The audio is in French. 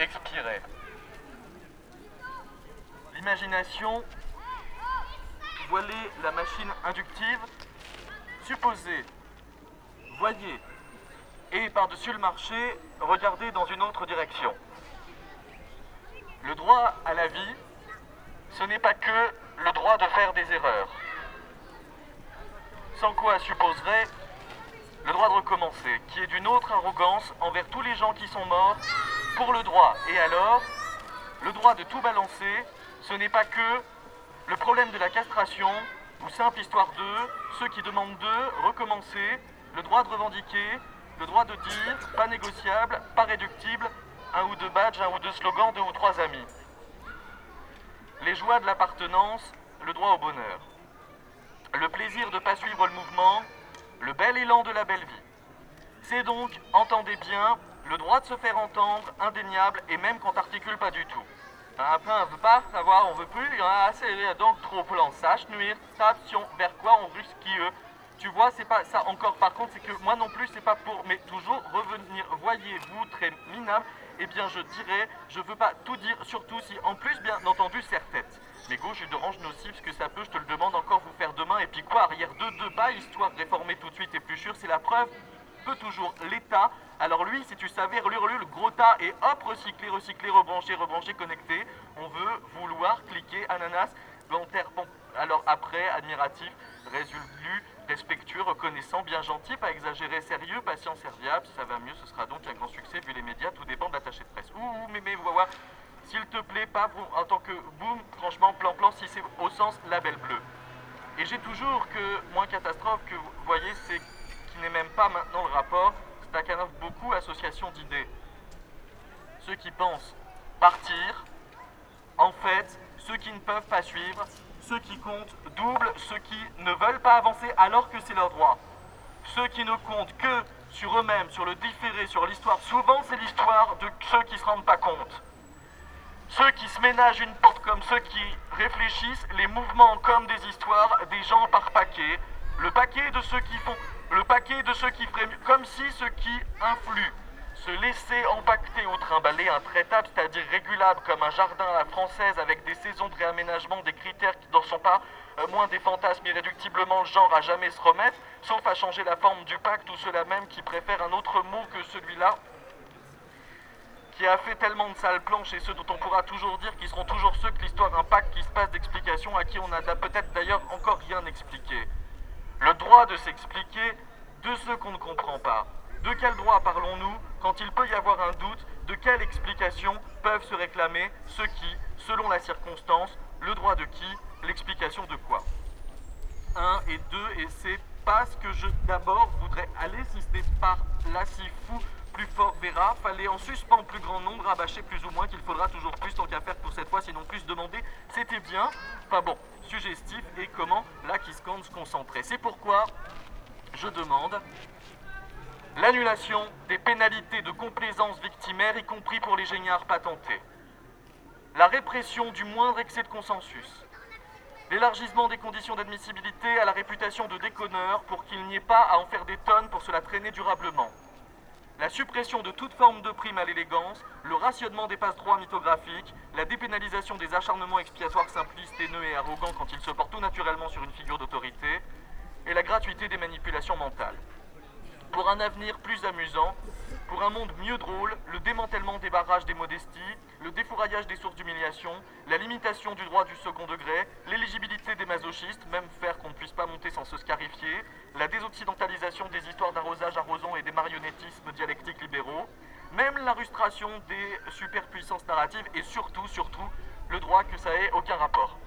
expirait. L'imagination voilait la machine inductive. Supposez, voyez, et par-dessus le marché, regardez dans une autre direction. Le droit à la vie, ce n'est pas que le droit de faire des erreurs. Sans quoi supposerait le droit de recommencer, qui est d'une autre arrogance envers tous les gens qui sont morts pour le droit. Et alors, le droit de tout balancer, ce n'est pas que le problème de la castration, ou simple histoire d'eux, ceux qui demandent d'eux, recommencer, le droit de revendiquer, le droit de dire, pas négociable, pas réductible, un ou deux badges, un ou deux slogans, deux ou trois amis. Les joies de l'appartenance, le droit au bonheur. Le plaisir de ne pas suivre le mouvement, le bel élan de la belle vie. C'est donc, entendez bien, le droit de se faire entendre, indéniable, et même quand t'articule pas du tout. Après, on veut pas savoir, on veut plus, il y en a assez, donc trop plan, sache, nuire, attention, vers quoi on risque Tu vois, c'est pas ça encore, par contre, c'est que moi non plus, c'est pas pour, mais toujours revenir, voyez-vous, très minable, eh bien, je dirais, je veux pas tout dire, surtout si, en plus, bien entendu, serre-tête. Mais gauche et d'orange nocif, ce que ça peut, je te le demande encore, vous faire demain, et puis quoi, arrière de deux pas, histoire de réformer tout de suite et plus sûr, c'est la preuve, peut toujours l'État. Alors lui, si tu savais, le gros tas, et hop, recycler, recycler, rebrancher, rebrancher, connecter, on veut vouloir cliquer, ananas, volontaire, bon, alors après, admiratif, résolu, respectueux, reconnaissant, bien gentil, pas exagéré, sérieux, patient, serviable, si ça va mieux, ce sera donc un grand succès vu les médias, tout dépend de l'attaché de presse. Ouh, mais, voilà, s'il te plaît, pas en tant que boum, franchement, plan, si c'est au sens label bleu. Et j'ai toujours que, moins catastrophe, que vous voyez, c'est qui n'est même pas maintenant le rapport, Stakhanov beaucoup, association d'idées. Ceux qui pensent partir, en fait, ceux qui ne peuvent pas suivre, ceux qui comptent double, ceux qui ne veulent pas avancer alors que c'est leur droit. Ceux qui ne comptent que sur eux-mêmes, sur le différé, sur l'histoire. Souvent, c'est l'histoire de ceux qui ne se rendent pas compte. Ceux qui se ménagent une porte comme ceux qui réfléchissent, les mouvements comme des histoires, des gens par paquet. Le paquet de ceux qui font, le paquet de ceux qui feraient mieux, comme si ceux qui influent se laisser empaqueter ou trimballer intraitable, c'est-à-dire régulable comme un jardin à la française avec des saisons de réaménagement, des critères qui n'en sont pas moins des fantasmes irréductiblement le genre à jamais se remettre, sauf à changer la forme du pacte ou ceux-là même qui préfèrent un autre mot que celui-là, qui a fait tellement de sales planches et ceux dont on pourra toujours dire qu'ils seront toujours ceux que l'histoire impacte, qui se passe d'explications à qui on n'a peut-être d'ailleurs encore rien expliqué. Le droit de s'expliquer de ceux qu'on ne comprend pas. De quel droit parlons-nous quand il peut y avoir un doute? De quelle explication peuvent se réclamer ceux qui, selon la circonstance, le droit de qui, l'explication de quoi? 1 et 2, et c'est pas ce que je d'abord voudrais aller, si ce n'est par là si fou, plus fort verra, fallait en suspens plus grand nombre, rabâcher plus ou moins, qu'il faudra toujours plus tant qu'à faire pour cette fois, sinon plus demander, c'était bien, enfin bon, suggestif, et comment, là qui scande se concentrer. C'est pourquoi je demande l'annulation des pénalités de complaisance victimaire, y compris pour les géniards patentés. La répression du moindre excès de consensus. L'élargissement des conditions d'admissibilité à la réputation de déconneur pour qu'il n'y ait pas à en faire des tonnes pour se la traîner durablement. La suppression de toute forme de prime à l'élégance, le rationnement des passe-droits mythographiques, la dépénalisation des acharnements expiatoires simplistes, haineux et arrogants quand ils se portent tout naturellement sur une figure d'autorité, et la gratuité des manipulations mentales. Pour un avenir plus amusant, pour un monde mieux drôle, le démantèlement des barrages des modesties, le défouraillage des sources d'humiliation, la limitation du droit du second degré, l'éligibilité des masochistes, même faire qu'on ne puisse pas monter sans se scarifier, la désoccidentalisation des histoires d'arrosage arrosant et des marionnettismes dialectiques libéraux, même la rustration des superpuissances narratives et surtout, le droit que ça ait aucun rapport.